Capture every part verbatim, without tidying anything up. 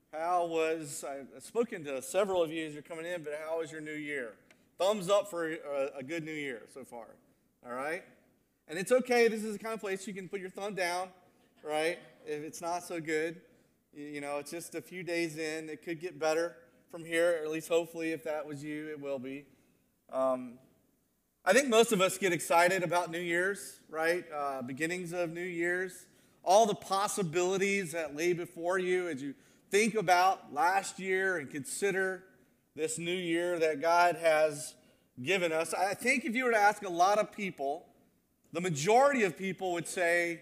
How was, I've spoken to several of you as you're coming in, but how was your new year? Thumbs up for a, a good new year so far, all right? And it's okay, this is the kind of place you can put your thumb down, right? If it's not so good, you, you know, it's just a few days in. It could get better from here, or at least hopefully if that was you, it will be. Um, I think most of us get excited about New Year's, right? Uh, beginnings of New Year's, all the possibilities that lay before you as you think about last year and consider this new year that God has given us. I think if you were to ask a lot of people, the majority of people would say,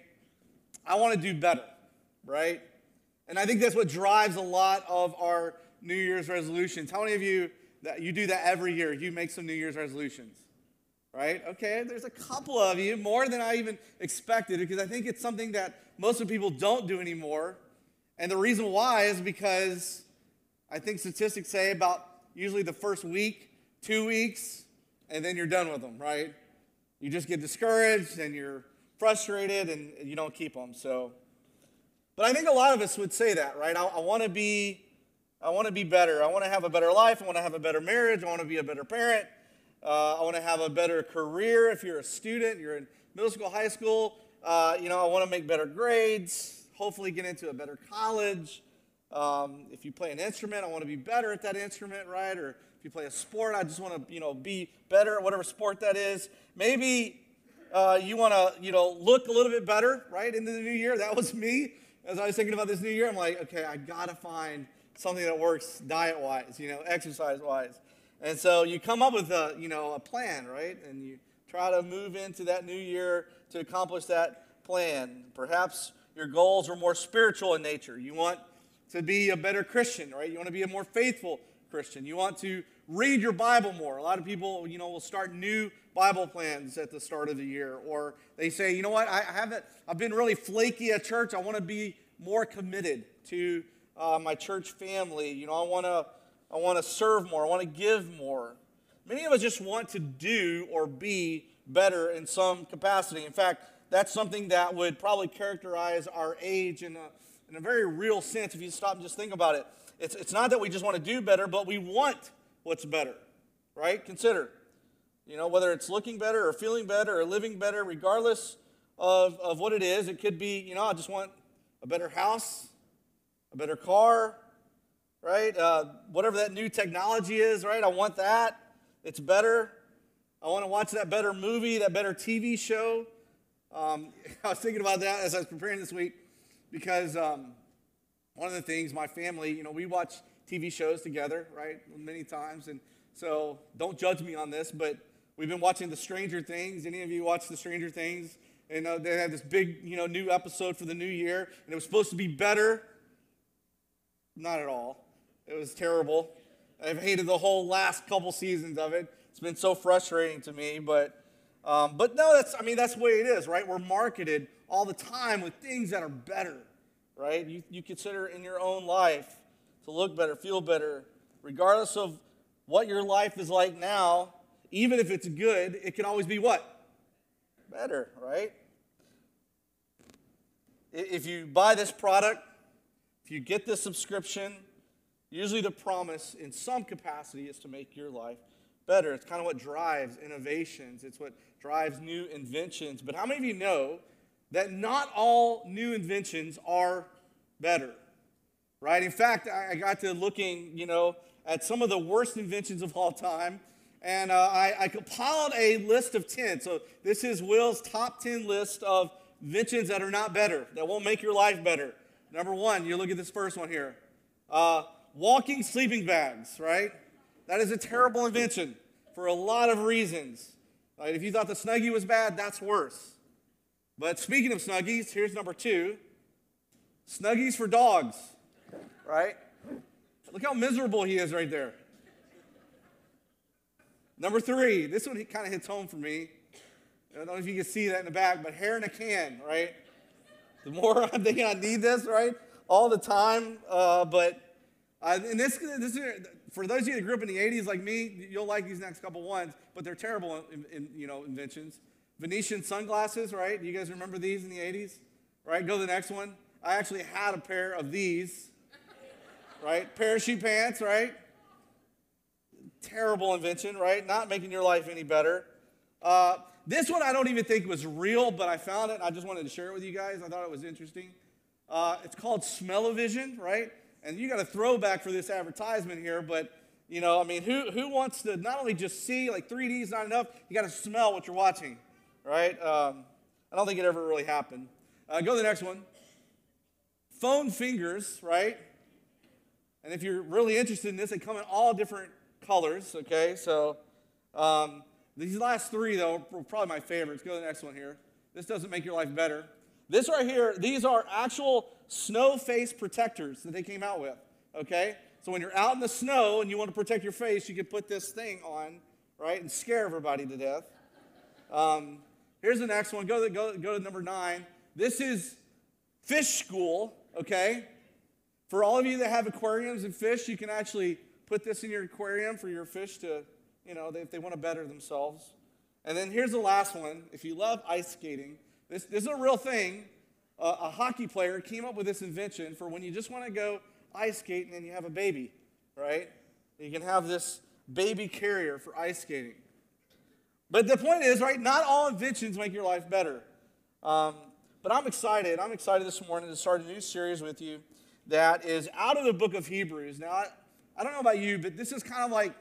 I want to do better, right? And I think that's what drives a lot of our New Year's resolutions. How many of you, that you do that every year, you make some New Year's resolutions? Right? Okay, there's a couple of you, more than I even expected, because I think it's something that most of people don't do anymore. And the reason why is because I think statistics say about usually the first week, two weeks, and then you're done with them, right? You just get discouraged and you're frustrated and you don't keep them. So, but I think a lot of us would say that, right? I, I want to be, I want to be better. I want to have a better life. I want to have a better marriage. I want to be a better parent. Uh, I want to have a better career. If you're a student, you're in middle school, high school. Uh, you know, I want to make better grades. Hopefully, get into a better college. Um, if you play an instrument, I want to be better at that instrument, right? Or if you play a sport, I just want to, you know, be better at whatever sport that is. Maybe uh, you want to, you know, look a little bit better, right, into the new year. That was me as I was thinking about this new year. I'm like, okay, I gotta find something that works diet-wise, you know, exercise-wise. And so you come up with a, you know, a plan, right? And you try to move into that new year to accomplish that plan. Perhaps your goals are more spiritual in nature. You want to be a better Christian, right? You want to be a more faithful Christian. You want to read your Bible more. A lot of people, you know, will start new Bible plans at the start of the year. Or they say, you know what, I haven't, I've been really flaky at church. I want to be more committed to uh, my church family. You know, I want to I want to serve more. I want to give more. Many of us just want to do or be better in some capacity. In fact, that's something that would probably characterize our age in a, in a very real sense if you stop and just think about it. It's, it's not that we just want to do better, but we want what's better, right? Consider, you know, whether it's looking better or feeling better or living better, regardless of, of what it is. It could be, you know, I just want a better house, a better car, right? Uh, whatever that new technology is, right? I want that. It's better. I want to watch that better movie, that better T V show. Um, I was thinking about that as I was preparing this week because um, one of the things, my family, you know, we watch T V shows together, right, many times. And so don't judge me on this, but we've been watching the Stranger Things. Any of you watch the Stranger Things? And uh, they had this big, you know, new episode for the new year, and it was supposed to be better. Not at all. It was terrible. I've hated the whole last couple seasons of it. It's been so frustrating to me, but um, but no, that's I mean that's the way it is, right? We're marketed all the time with things that are better, right? You you consider in your own life to look better, feel better, regardless of what your life is like now. Even if it's good, it can always be what? Better, right? If you buy this product, if you get this subscription, usually the promise in some capacity is to make your life better. It's kind of what drives innovations. It's what drives new inventions. But how many of you know that not all new inventions are better, right? In fact, I got to looking, you know, at some of the worst inventions of all time, and uh, I, I compiled a list of ten. So this is Will's top ten list of inventions that are not better, that won't make your life better. Number one, you look at this first one here. Uh, walking sleeping bags, right? That is a terrible invention for a lot of reasons. Right? If you thought the Snuggie was bad, that's worse. But speaking of Snuggies, here's number two. Snuggies for dogs, right? Look how miserable he is right there. Number three, this one kind of hits home for me. I don't know if you can see that in the back, but hair in a can, right? The more I'm thinking I need this, right? All the time. Uh, but uh, and this, this is, for those of you that grew up in the eighties like me, you'll like these next couple ones, but they're terrible in, in, you know, inventions. Venetian sunglasses, right? You guys remember these in the eighties? Right? Go to the next one. I actually had a pair of these, right? Parachute pants, right? Terrible invention, right? Not making your life any better. Uh, this one I don't even think was real, but I found it. I just wanted to share it with you guys. I thought it was interesting. Uh, it's called Smell-O-Vision, right? And you got a throwback for this advertisement here, but, you know, I mean, who, who wants to not only just see, like three D is not enough, you got to smell what you're watching, right? Um, I don't think it ever really happened. Uh, go to the next one. Phone fingers, right? And if you're really interested in this, they come in all different colors, okay? So um, these last three, though, are probably my favorites. Go to the next one here. This doesn't make your life better. This right here, these are actual snow face protectors that they came out with, okay? So when you're out in the snow and you want to protect your face, you can put this thing on, right, and scare everybody to death. Um, here's the next one. Go to, go, go to number nine. This is fish school, okay? For all of you that have aquariums and fish, you can actually put this in your aquarium for your fish to, you know, if they want to better themselves. And then here's the last one. If you love ice skating, this, this is a real thing. Uh, a hockey player came up with this invention for when you just want to go ice skating and you have a baby, right? You can have this baby carrier for ice skating. But the point is, right, not all inventions make your life better. Um, but I'm excited. I'm excited this morning to start a new series with you that is out of the book of Hebrews. Now, I, I don't know about you, but this is kind of like,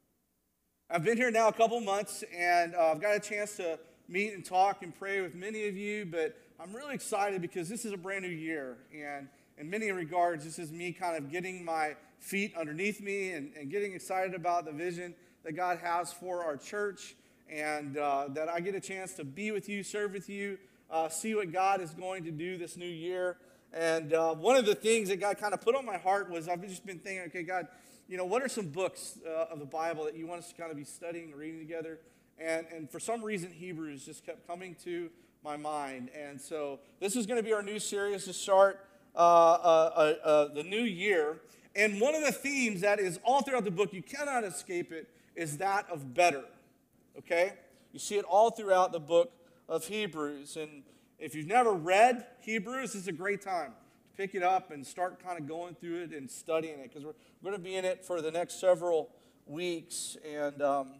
I've been here now a couple months, and uh, I've got a chance to meet and talk and pray with many of you, but I'm really excited because this is a brand new year, and in many regards, this is me kind of getting my feet underneath me and, and getting excited about the vision that God has for our church, and uh, that I get a chance to be with you, serve with you, uh, see what God is going to do this new year. And uh, one of the things that God kind of put on my heart was I've just been thinking, okay, God, you know, what are some books uh, of the Bible that you want us to kind of be studying and reading together? And, and for some reason, Hebrews just kept coming to my mind. And so this is going to be our new series to start uh, uh, uh, uh, the new year. And one of the themes that is all throughout the book, you cannot escape it, is that of better, okay? You see it all throughout the book of Hebrews. And if you've never read Hebrews, this is a great time to pick it up and start kind of going through it and studying it, because we're, we're going to be in it for the next several weeks. And um,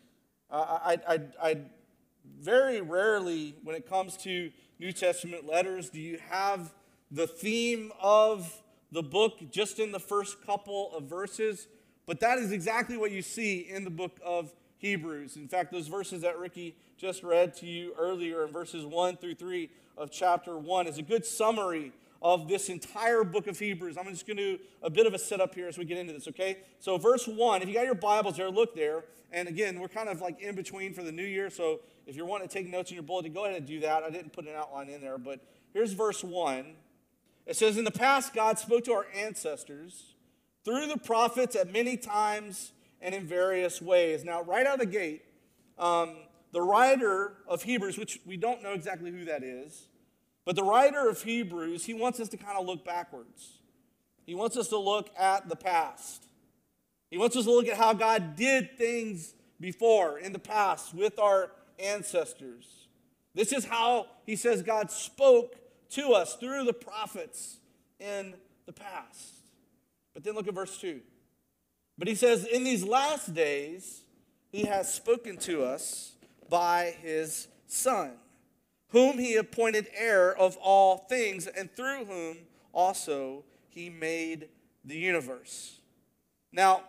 I, I, I, I very rarely, when it comes to New Testament letters, do you have the theme of the book just in the first couple of verses. But that is exactly what you see in the book of Hebrews. In fact, those verses that Ricky just read to you earlier in verses one through three of chapter one is a good summary of this entire book of Hebrews. I'm just going to do a bit of a setup here as we get into this, okay? So verse one, if you got your Bibles there, look there. And again, we're kind of like in between for the new year, so if you're wanting to take notes in your bulletin, go ahead and do that. I didn't put an outline in there, but here's verse one. It says, "In the past, God spoke to our ancestors through the prophets at many times and in various ways." Now, right out of the gate, um, the writer of Hebrews, which we don't know exactly who that is, but the writer of Hebrews, he wants us to kind of look backwards. He wants us to look at the past. He wants us to look at how God did things before, in the past, with our ancestors. This is how, he says, God spoke to us through the prophets in the past. But then look at verse two. But he says, "In these last days, he has spoken to us by his Son, whom he appointed heir of all things, and through whom also he made the universe." Now,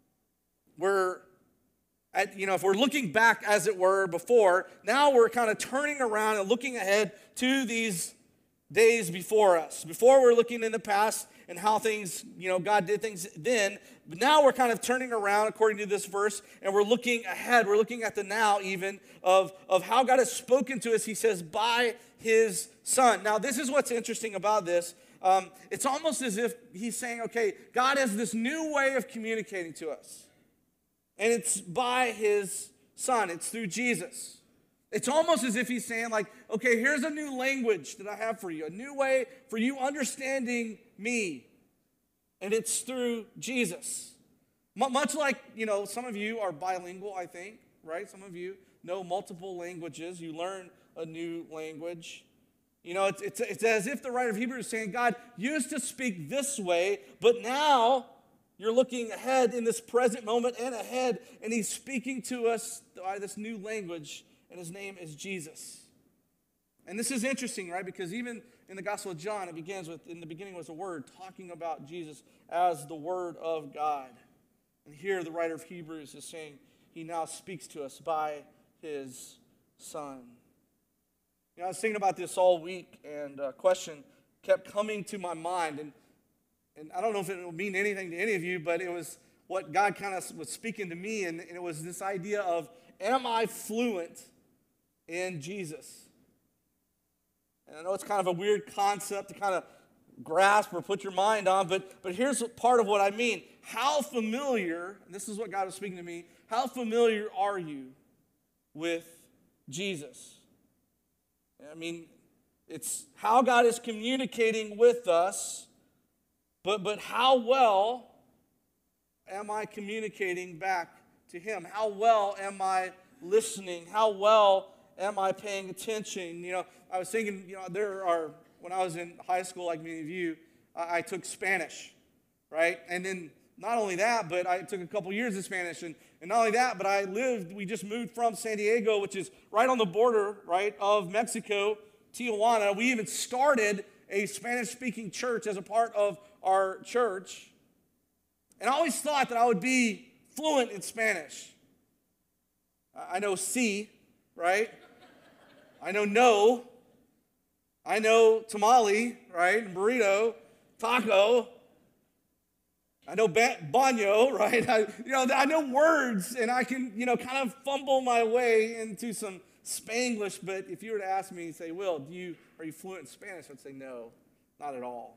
we're at, you know, if we're looking back, as it were, before, now we're kind of turning around and looking ahead to these days before us. Before, we're looking in the past and how things, you know, God did things then. But now we're kind of turning around, according to this verse, and we're looking ahead. We're looking at the now, even, of, of how God has spoken to us, he says, by his Son. Now, this is what's interesting about this. Um, it's almost as if he's saying, okay, God has this new way of communicating to us. And it's by his Son. It's through Jesus. It's almost as if he's saying, like, okay, here's a new language that I have for you, a new way for you understanding me. And it's through Jesus. M- much like, you know, some of you are bilingual, I think, right? Some of you know multiple languages. You learn a new language. You know, it's, it's, it's as if the writer of Hebrews is saying, God used to speak this way, but now you're looking ahead in this present moment and ahead, and he's speaking to us by this new language, and his name is Jesus. And this is interesting, right? Because even in the Gospel of John, it begins with, in the beginning was a word, talking about Jesus as the Word of God. And here the writer of Hebrews is saying he now speaks to us by his Son. You know, I was thinking about this all week, and a question kept coming to my mind, and, and I don't know if it will mean anything to any of you, but it was what God kind of was speaking to me, and, and it was this idea of, am I fluent in Jesus? And I know it's kind of a weird concept to kind of grasp or put your mind on, but, but here's part of what I mean. How familiar, and this is what God was speaking to me, how familiar are you with Jesus? I mean, it's how God is communicating with us, but, but how well am I communicating back to him? How well am I listening? How well am I paying attention? You know, I was thinking, you know, there are, when I was in high school, like many of you, I, I took Spanish, right? And then not only that, but I took a couple years of Spanish. And, and not only that, but I lived, we just moved from San Diego, which is right on the border, right, of Mexico, Tijuana. We even started a Spanish-speaking church as a part of our church. And I always thought that I would be fluent in Spanish. I know sí, right? I know no. I know tamale, right? And burrito, taco. I know ba- baño, right? I, you know, I know words, and I can, you know, kind of fumble my way into some Spanglish. But if you were to ask me, say, Will, do you are you fluent in Spanish? I'd say no, not at all.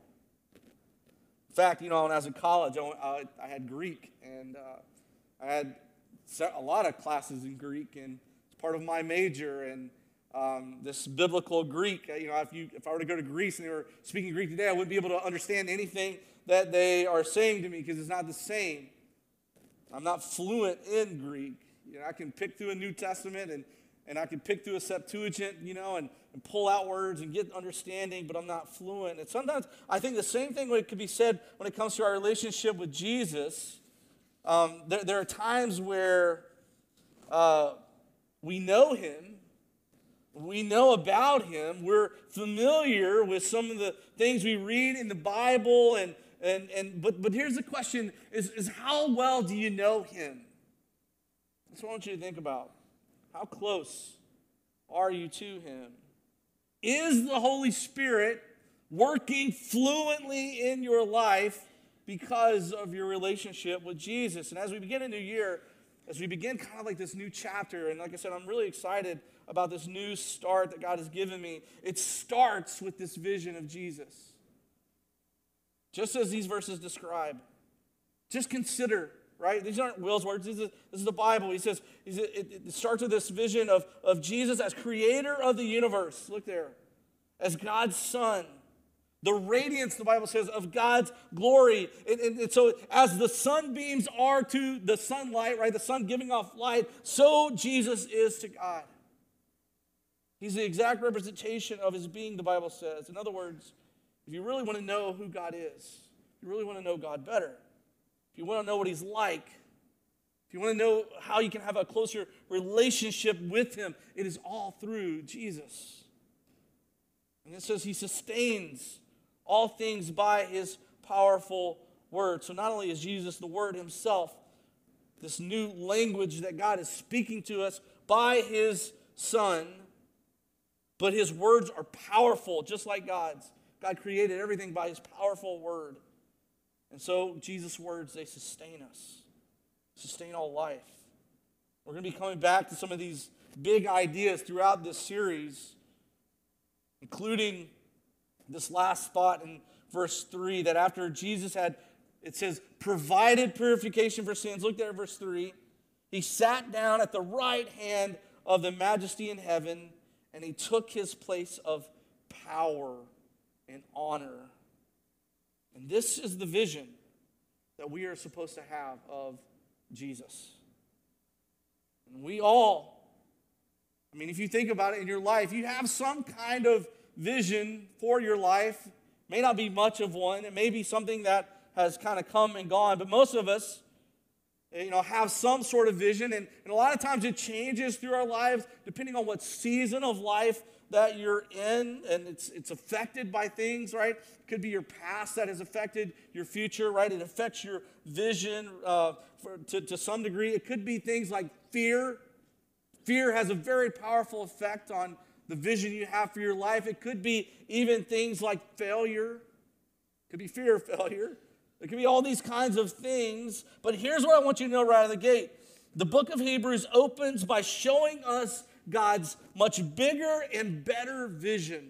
In fact, you know, when I was in college, I, I had Greek, and uh, I had a lot of classes in Greek, and it's part of my major. And Um, this biblical Greek, you know, if you if I were to go to Greece and they were speaking Greek today, I wouldn't be able to understand anything that they are saying to me because it's not the same. I'm not fluent in Greek. You know, I can pick through a New Testament and, and I can pick through a Septuagint, you know, and, and pull out words and get understanding, but I'm not fluent. And sometimes I think the same thing could be said when it comes to our relationship with Jesus. Um, there, there are times where uh, we know him. We know about him. We're familiar with some of the things we read in the Bible. And, and, and but, but here's the question, is, is how well do you know him? That's what I want you to think about. How close are you to him? Is the Holy Spirit working fluently in your life because of your relationship with Jesus? And as we begin a new year, as we begin kind of like this new chapter, and like I said, I'm really excited about this new start that God has given me. It starts with this vision of Jesus. Just as these verses describe. Just consider, right? These aren't Will's words. This is, this is the Bible. He says, it, it starts with this vision of, of Jesus as creator of the universe. Look there. As God's Son. The radiance, the Bible says, of God's glory. And, and, and so as the sunbeams are to the sunlight, right? The sun giving off light, so Jesus is to God. He's the exact representation of his being, the Bible says. In other words, if you really want to know who God is, if you really want to know God better, if you want to know what he's like, if you want to know how you can have a closer relationship with him, it is all through Jesus. And it says he sustains all things by his powerful word. So not only is Jesus the word himself, this new language that God is speaking to us by his Son, but his words are powerful, just like God's. God created everything by his powerful word. And so Jesus' words, they sustain us, sustain all life. We're going to be coming back to some of these big ideas throughout this series, including this last spot in verse three, that after Jesus had, it says, provided purification for sins. Look there at verse three. He sat down at the right hand of the majesty in heaven, and he took his place of power and honor. And this is the vision that we are supposed to have of Jesus. And we all, I mean, if you think about it in your life, you have some kind of vision for your life. May not be much of one. It may be something that has kind of come and gone, but most of us, you know, have some sort of vision, and, and a lot of times it changes through our lives depending on what season of life that you're in, and it's it's affected by things, right? It could be your past that has affected your future, right? It affects your vision uh, for, to, to some degree. It could be things like fear. Fear has a very powerful effect on the vision you have for your life. It could be even things like failure. It could be fear of failure. It could be all these kinds of things. But here's what I want you to know right out of the gate. The book of Hebrews opens by showing us God's much bigger and better vision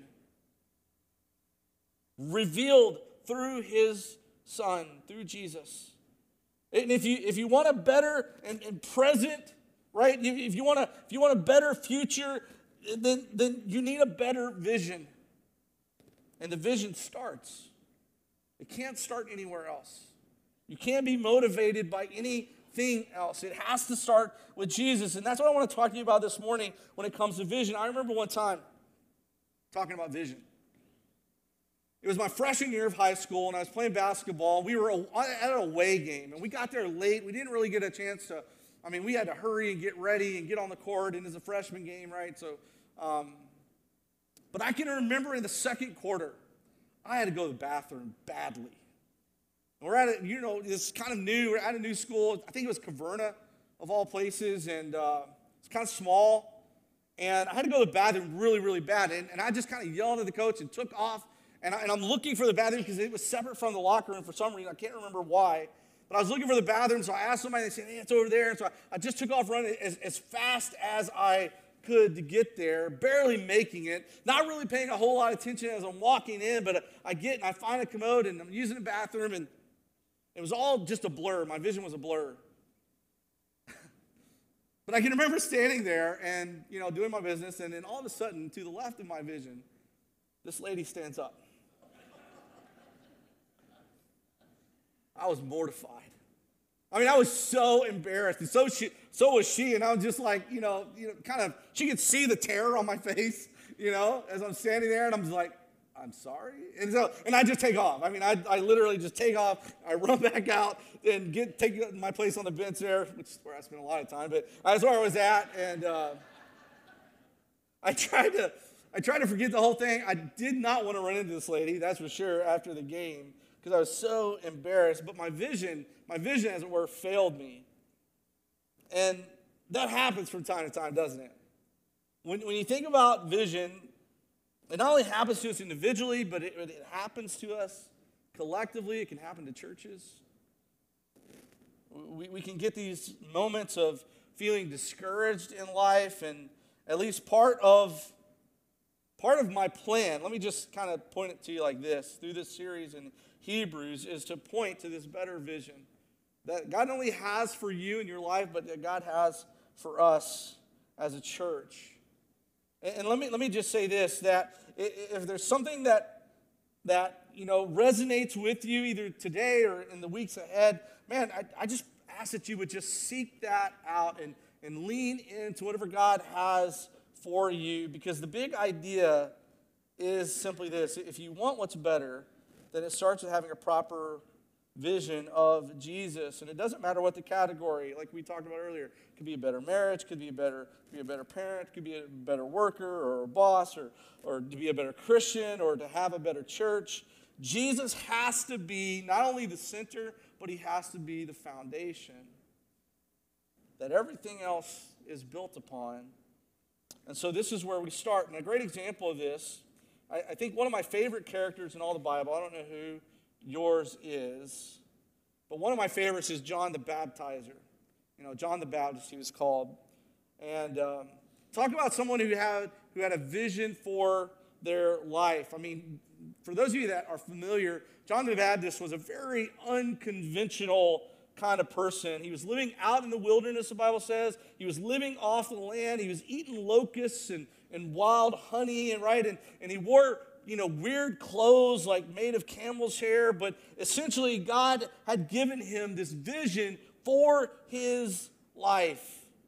revealed through his Son, through Jesus. And if you if you want a better and, and present, right? If you want a if you want a better future, then, then you need a better vision. And the vision starts. It can't start anywhere else. You can't be motivated by anything else. It has to start with Jesus. And that's what I want to talk to you about this morning when it comes to vision. I remember one time talking about vision. It was my freshman year of high school, and I was playing basketball. We were at an away game, and we got there late. We didn't really get a chance to, I mean, we had to hurry and get ready and get on the court, and it's a freshman game, right? So, um, but I can remember in the second quarter, I had to go to the bathroom badly. We're at a, you know, it's kind of new. We're at a new school. I think it was Caverna, of all places, and uh, it's kind of small. And I had to go to the bathroom really, really bad. And, and I just kind of yelled at the coach and took off. And, I, and I'm looking for the bathroom because it was separate from the locker room for some reason. I can't remember why. But I was looking for the bathroom, so I asked somebody, and they said, hey, it's over there. And so I, I just took off running as, as fast as I could to get there, barely making it, not really paying a whole lot of attention as I'm walking in, but I get and I find a commode, and I'm using the bathroom, and it was all just a blur. My vision was a blur. But I can remember standing there and, you know, doing my business, and then all of a sudden, to the left of my vision, this lady stands up. I was mortified. I mean, I was so embarrassed, and so she, so was she, and I was just like, you know, you know, kind of, she could see the terror on my face, you know, as I'm standing there, and I'm just like, I'm sorry, and so, and I just take off. I mean, I, I literally just take off. I run back out and get take my place on the bench there, which is where I spent a lot of time, but that's where I was at, and uh, I tried to, I tried to forget the whole thing. I did not want to run into this lady, that's for sure, after the game, because I was so embarrassed. But my vision, my vision, as it were, failed me. And that happens from time to time, doesn't it? When, when you think about vision, it not only happens to us individually, but it, it happens to us collectively. It can happen to churches. We, we can get these moments of feeling discouraged in life, and at least part of part of my plan, let me just kind of point it to you like this, through this series in Hebrews, is to point to this better vision that God not only has for you in your life, but that God has for us as a church. And, and let me let me just say this, that if there's something that that you know resonates with you either today or in the weeks ahead, man, I, I just ask that you would just seek that out and, and lean into whatever God has for you, because the big idea is simply this: if you want what's better, then it starts with having a proper vision of Jesus. And it doesn't matter what the category, like we talked about earlier. It could be a better marriage, could be a better, be a better parent, could be a better worker or a boss, or, or to be a better Christian, or to have a better church. Jesus has to be not only the center, but he has to be the foundation that everything else is built upon. And so this is where we start. And a great example of this, I, I think one of my favorite characters in all the Bible, I don't know who yours is, but one of my favorites is John the Baptizer. You know, John the Baptist, he was called. And um, talk about someone who had who had a vision for their life. I mean, for those of you that are familiar, John the Baptist was a very unconventional kind of person. He was living out in the wilderness, the Bible says. He was living off the land. He was eating locusts and, and wild honey, and right, and, and he wore, you know, weird clothes like made of camel's hair, but essentially God had given him this vision for his life.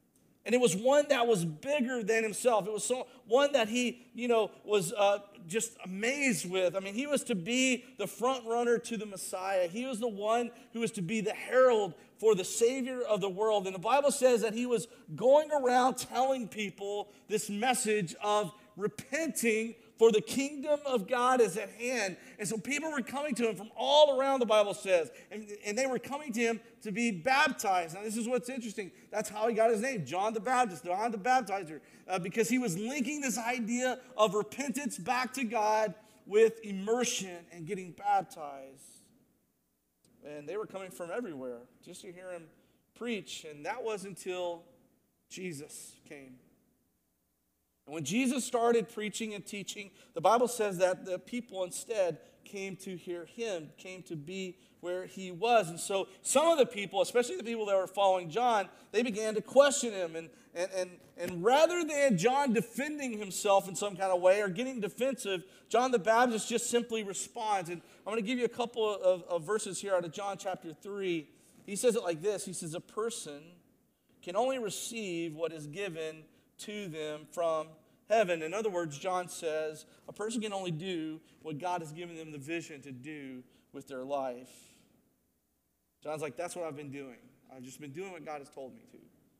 And it was one that was bigger than himself. It was so, one that he, you know, was uh, just amazed with. I mean, he was to be the front runner to the Messiah. He was the one who was to be the herald for the Savior of the world. And the Bible says that he was going around telling people this message of repenting, for the kingdom of God is at hand. And so people were coming to him from all around, the Bible says. And, and they were coming to him to be baptized. Now, this is what's interesting. That's how he got his name, John the Baptist, John the Baptizer. Uh, because he was linking this idea of repentance back to God with immersion and getting baptized. And they were coming from everywhere just to hear him preach. And that was until Jesus came. And when Jesus started preaching and teaching, the Bible says that the people instead came to hear him, came to be where he was. And so some of the people, especially the people that were following John, they began to question him. And, and, and, and rather than John defending himself in some kind of way or getting defensive, John the Baptist just simply responds. And I'm going to give you a couple of, of verses here out of John chapter three. He says it like this. He says, a person can only receive what is given to them from heaven. In other words, John says, a person can only do what God has given them the vision to do with their life. John's like, that's what I've been doing. I've just been doing what God has told me to.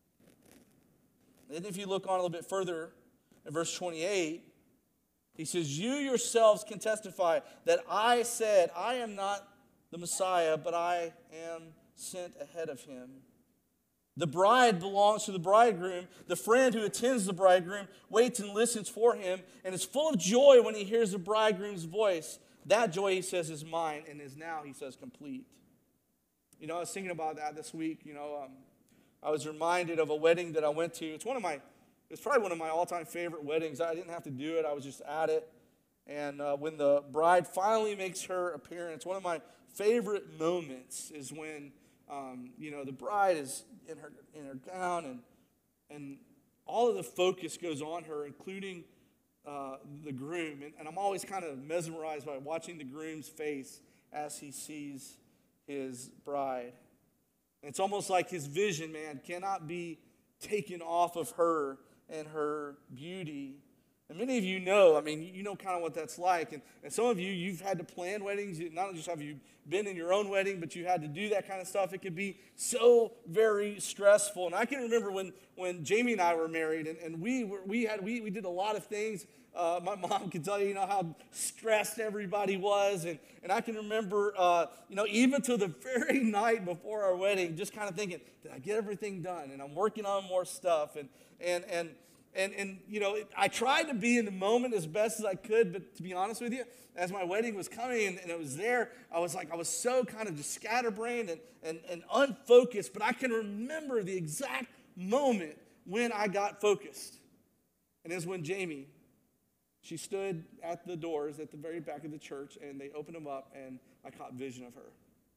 And if you look on a little bit further, in verse twenty-eight, he says, you yourselves can testify that I said, I am not the Messiah, but I am sent ahead of him. The bride belongs to the bridegroom. The friend who attends the bridegroom waits and listens for him and is full of joy when he hears the bridegroom's voice. That joy, he says, is mine and is now, he says, complete. You know, I was thinking about that this week. You know, um, I was reminded of a wedding that I went to. It's one of my, it's probably one of my all-time favorite weddings. I didn't have to do it. I was just at it. And uh, when the bride finally makes her appearance, one of my favorite moments is when, um, you know, the bride is in her in her gown, and and all of the focus goes on her, including uh, the groom. And, and I'm always kind of mesmerized by watching the groom's face as he sees his bride. And it's almost like his vision, man, cannot be taken off of her and her beauty. And many of you know, I mean, you know kind of what that's like. And, and some of you, you've had to plan weddings. Not just have you been in your own wedding, but you had to do that kind of stuff. It can be so very stressful. And I can remember when, when Jamie and I were married, and, and we were, we had we, we did a lot of things. Uh, my mom can tell you, you know, how stressed everybody was. And, and I can remember, uh, you know, even to the very night before our wedding, just kind of thinking, did I get everything done? And I'm working on more stuff. And, and, and, And, and you know, it, I tried to be in the moment as best as I could, but to be honest with you, as my wedding was coming and, and it was there, I was like, I was so kind of just scatterbrained and, and, and unfocused, but I can remember the exact moment when I got focused. And it was when Jamie, she stood at the doors at the very back of the church, and they opened them up, and I caught vision of her.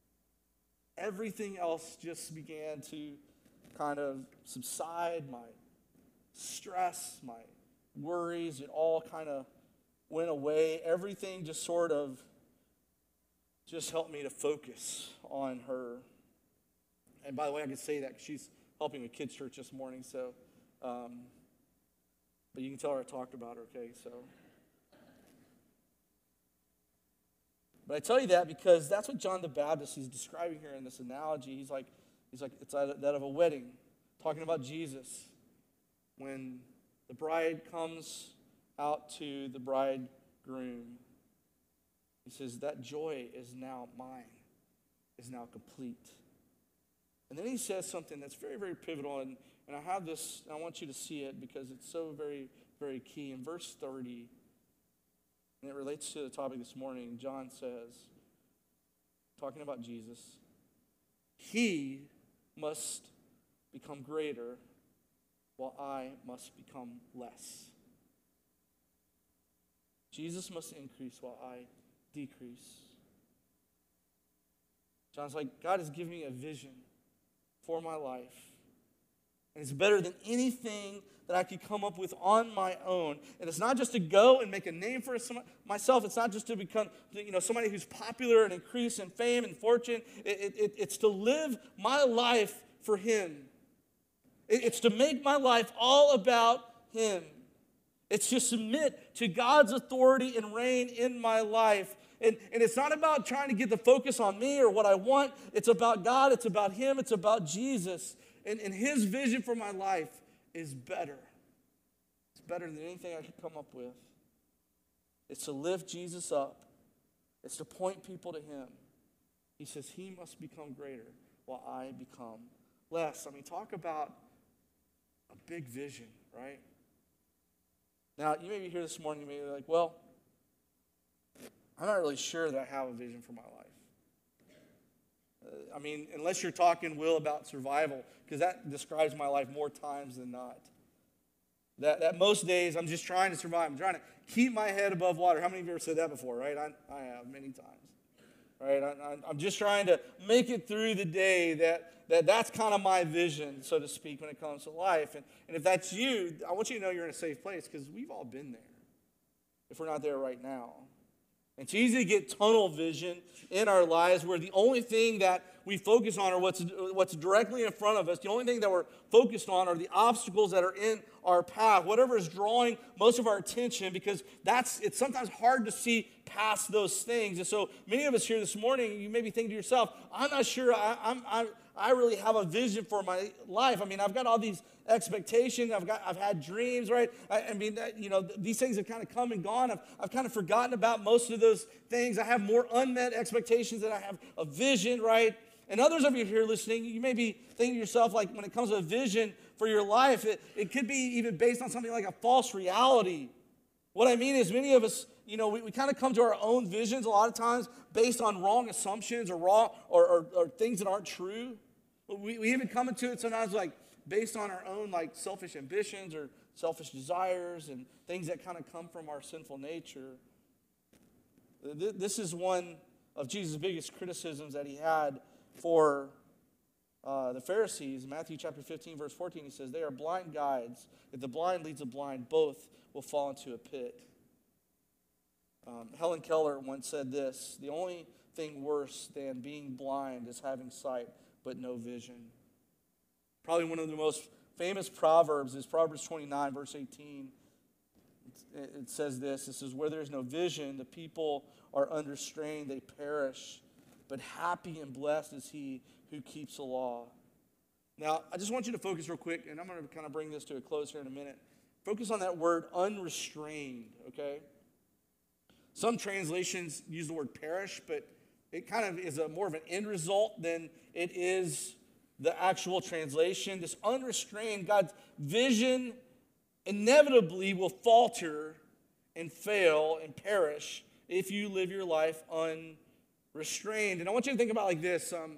Everything else just began to kind of subside. My stress, my worries, it all kind of went away. Everything just sort of just helped me to focus on her. And by the way, I can say that 'cause she's helping with kids' church this morning, so, um, but you can tell her I talked about her, okay, so. But I tell you that because that's what John the Baptist is describing here in this analogy. He's like, he's like, it's that of a wedding, talking about Jesus. When the bride comes out to the bridegroom, he says, that joy is now mine, is now complete. And then he says something that's very, very pivotal, and, and I have this, and I want you to see it because it's so very, very key. In verse thirty, and it relates to the topic this morning, John says, talking about Jesus, he must become greater while I must become less. Jesus must increase while I decrease. John's like, God has given me a vision for my life. And it's better than anything that I could come up with on my own. And it's not just to go and make a name for myself. It's not just to become, you know, somebody who's popular and increase in fame and fortune. It, it, it's to live my life for him. It's to make my life all about him. It's to submit to God's authority and reign in my life. And, and it's not about trying to get the focus on me or what I want. It's about God. It's about him. It's about Jesus. And, and his vision for my life is better. It's better than anything I could come up with. It's to lift Jesus up. It's to point people to him. He says he must become greater while I become less. I mean, talk about a big vision, right? Now, you may be here this morning, you may be like, well, I'm not really sure that I have a vision for my life. Uh, I mean, unless you're talking, Will, about survival, because that describes my life more times than not. That, that most days I'm just trying to survive. I'm trying to keep my head above water. How many of you ever said that before, right? I, I have many times. Right? I, I'm just trying to make it through the day. That, that that's kind of my vision, so to speak, when it comes to life. And, and if that's you, I want you to know you're in a safe place, because we've all been there, if we're not there right now. It's easy to get tunnel vision in our lives where the only thing that we focus on are what's, what's directly in front of us. The only thing that we're focused on are the obstacles that are in our path, whatever is drawing most of our attention, because that's it's sometimes hard to see past those things. And so many of us here this morning, you may be thinking to yourself, I'm not sure I, I'm, I, I really have a vision for my life. I mean, I've got all these expectations. I've got, I've had dreams, right? I, I mean, you know, these things have kind of come and gone. I've, I've kind of forgotten about most of those things. I have more unmet expectations than I have a vision, right? And others of you here listening, you may be thinking to yourself, like, when it comes to a vision for your life, it, it could be even based on something like a false reality. What I mean is, many of us, you know, we, we kind of come to our own visions a lot of times based on wrong assumptions or raw or, or, or things that aren't true. We, we even come into it sometimes like based on our own like selfish ambitions or selfish desires and things that kind of come from our sinful nature. This is one of Jesus' biggest criticisms that he had for uh, the Pharisees. Matthew chapter fifteen, verse fourteen, he says, they are blind guides. If the blind leads the blind, both will fall into a pit. Um, Helen Keller once said this, the only thing worse than being blind is having sight but no vision. Probably one of the most famous proverbs is Proverbs twenty-nine, verse eighteen. It, it says this, it says, where there is no vision, the people are under strain, they perish. But happy and blessed is he who keeps the law. Now, I just want you to focus real quick, and I'm going to kind of bring this to a close here in a minute. Focus on that word unrestrained, okay? Some translations use the word perish, but it kind of is a more of an end result than it is the actual translation. This unrestrained, God's vision inevitably will falter and fail and perish if you live your life unrestrained. And I want you to think about it like this. Um,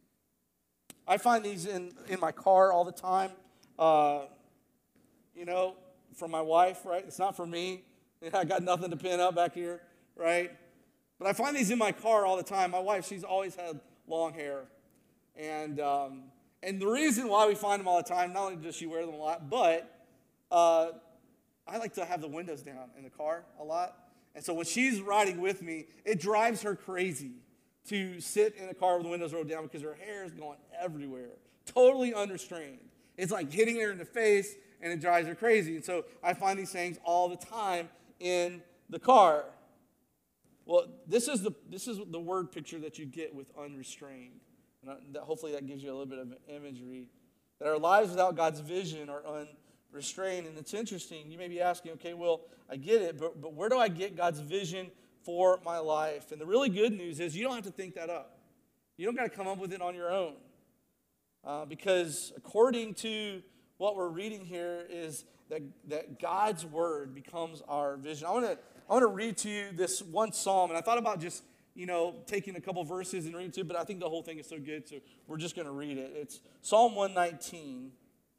I find these in, in my car all the time. Uh, you know, from my wife, right? It's not for me. I got nothing to pin up back here, right? But I find these in my car all the time. My wife, she's always had long hair. And um, and the reason why we find them all the time, not only does she wear them a lot, but uh, I like to have the windows down in the car a lot. And so when she's riding with me, it drives her crazy to sit in a car with the windows rolled down because her hair is going everywhere, totally unrestrained. It's like hitting her in the face, and it drives her crazy. And so I find these things all the time in the car. Well, this is the this is the word picture that you get with unrestrained. And I, that, hopefully that gives you a little bit of imagery. That our lives without God's vision are unrestrained. And it's interesting. You may be asking, okay, well, I get it, but, but where do I get God's vision for my life? And the really good news is you don't have to think that up. You don't got to come up with it on your own. Uh, because according to what we're reading here is that, that God's word becomes our vision. I want to I want to read to you this one psalm, and I thought about just, you know, taking a couple verses and reading to it, but I think the whole thing is so good, so we're just going to read it. It's Psalm one nineteen,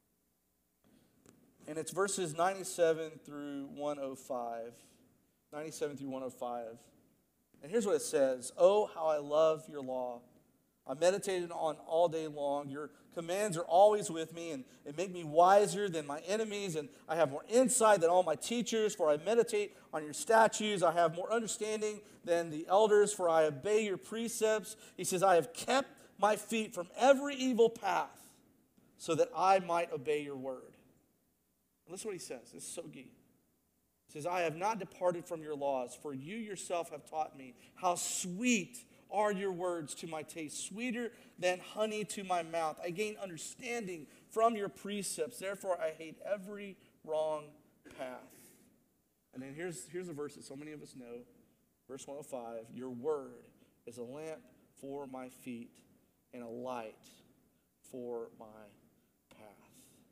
and it's verses ninety-seven through one oh five. ninety-seven through one oh five. And here's what it says. Oh, how I love your law. I meditated on all day long. Your commands are always with me, and it make me wiser than my enemies, and I have more insight than all my teachers, for I meditate on your statutes. I have more understanding than the elders, for I obey your precepts. He says, I have kept my feet from every evil path, so that I might obey your word. And listen to what he says. This is so key. He says, I have not departed from your laws, for you yourself have taught me. How sweet are your words to my taste, sweeter than honey to my mouth. I gain understanding from your precepts. Therefore, I hate every wrong path. And then here's, here's a verse that so many of us know. Verse one oh five, your word is a lamp for my feet and a light for my path.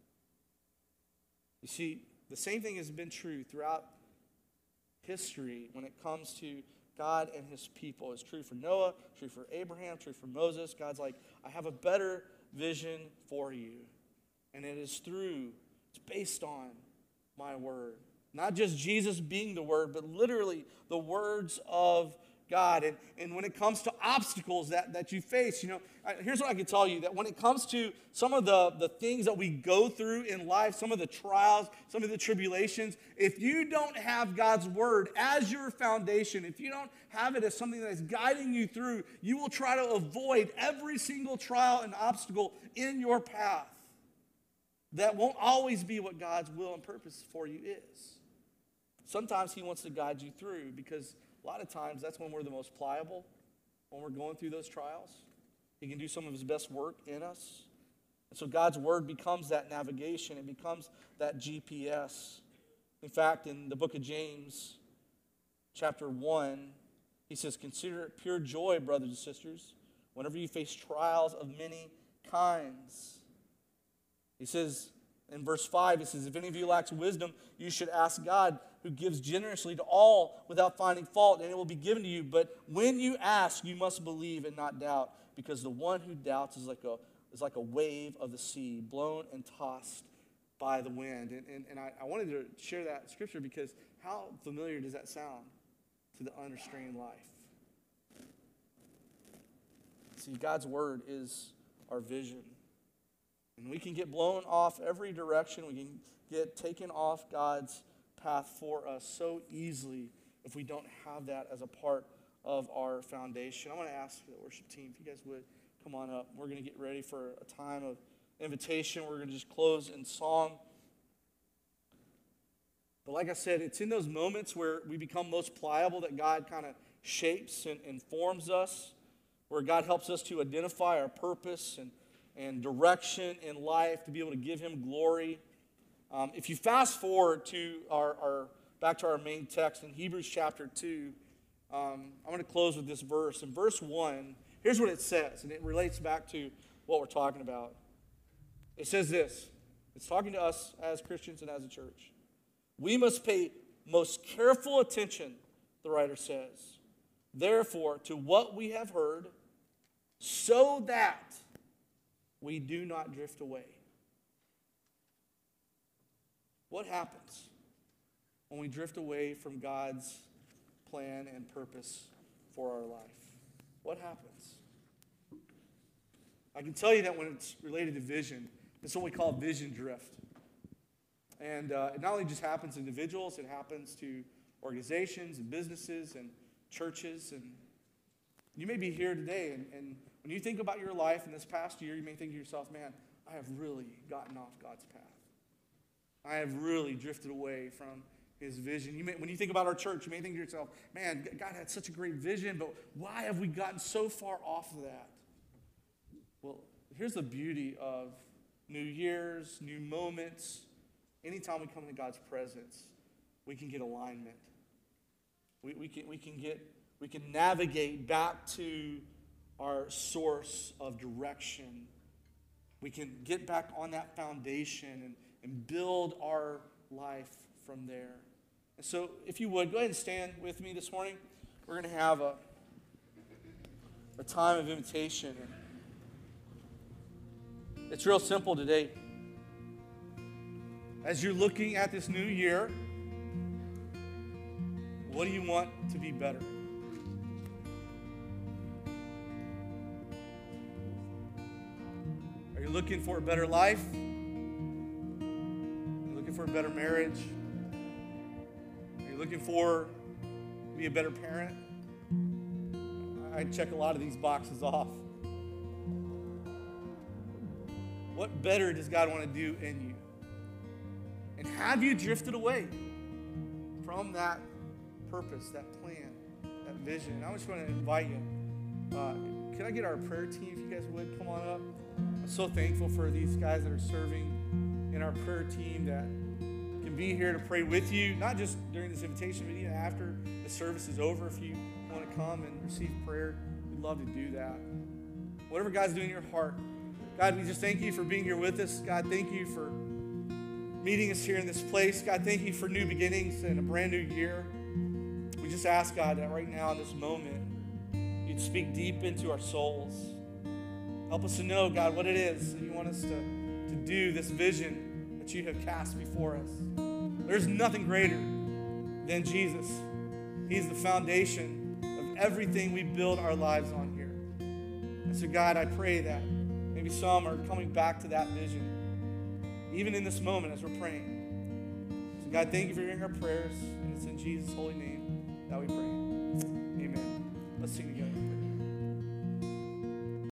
You see, the same thing has been true throughout history when it comes to God and his people. It's true for Noah, true for Abraham, true for Moses. God's like, I have a better vision for you. And it is through, it's based on my word. Not just Jesus being the word, but literally the words of God. And, and when it comes to obstacles that, that you face, you know, here's what I can tell you, that when it comes to some of the, the things that we go through in life, some of the trials, some of the tribulations, if you don't have God's word as your foundation, if you don't have it as something that is guiding you through, you will try to avoid every single trial and obstacle in your path. That won't always be what God's will and purpose for you is. Sometimes he wants to guide you through, because a lot of times that's when we're the most pliable, when we're going through those trials. He can do some of his best work in us. And so God's word becomes that navigation. It becomes that G P S. In fact, in the book of James, chapter one, he says, consider it pure joy, brothers and sisters, whenever you face trials of many kinds. He says, in verse five, it says, if any of you lacks wisdom, you should ask God, who gives generously to all without finding fault, and it will be given to you. But when you ask, you must believe and not doubt, because the one who doubts is like a, is like a wave of the sea, blown and tossed by the wind. And, and, and I, I wanted to share that scripture because how familiar does that sound to the unrestrained life? See, God's word is our vision. And we can get blown off every direction. We can get taken off God's path for us so easily if we don't have that as a part of our foundation. I want to ask the worship team, if you guys would come on up. We're going to get ready for a time of invitation. We're going to just close in song. But like I said, it's in those moments where we become most pliable that God kind of shapes and, and forms us, where God helps us to identify our purpose and and direction in life, to be able to give him glory. Um, if you fast forward to our, our back to our main text in Hebrews chapter two, um, I'm going to close with this verse. In verse one, here's what it says, and it relates back to what we're talking about. It says this. It's talking to us as Christians and as a church. We must pay most careful attention, the writer says, therefore, to what we have heard, so that we do not drift away. What happens when we drift away from God's plan and purpose for our life? What happens? I can tell you that when it's related to vision, it's what we call vision drift. And uh, it not only just happens to individuals, it happens to organizations and businesses and churches. And you may be here today, and, and when you think about your life in this past year, you may think to yourself, man, I have really gotten off God's path. I have really drifted away from his vision. You may, when you think about our church, you may think to yourself, man, God had such a great vision, but why have we gotten so far off of that? Well, here's the beauty of new years, new moments. Anytime we come into God's presence, we can get alignment. We, we, can, we, can get, we can navigate back to our source of direction. We can get back on that foundation and, and build our life from there. And so, if you would, go ahead and stand with me this morning. We're going to have a, a time of invitation. It's real simple today. As you're looking at this new year, what do you want to be better? Are you looking for a better life? Are you looking for a better marriage? Are you looking for to be a better parent? I check a lot of these boxes off. What better does God want to do in you? And have you drifted away from that purpose, that plan, that vision? I just want to invite you. Uh, can I get our prayer team, if you guys would, come on up? I'm so thankful for these guys that are serving in our prayer team that can be here to pray with you, not just during this invitation, but even after the service is over. If you want to come and receive prayer, we'd love to do that. Whatever God's doing in your heart. God, we just thank you for being here with us. God, thank you for meeting us here in this place. God, thank you for new beginnings and a brand new year. We just ask, God, that right now in this moment, you'd speak deep into our souls. Help us to know, God, what it is that you want us to, to do, this vision that you have cast before us. There's nothing greater than Jesus. He's the foundation of everything we build our lives on here. And so, God, I pray that maybe some are coming back to that vision, even in this moment as we're praying. So, God, thank you for hearing our prayers, and it's in Jesus' holy name that we pray.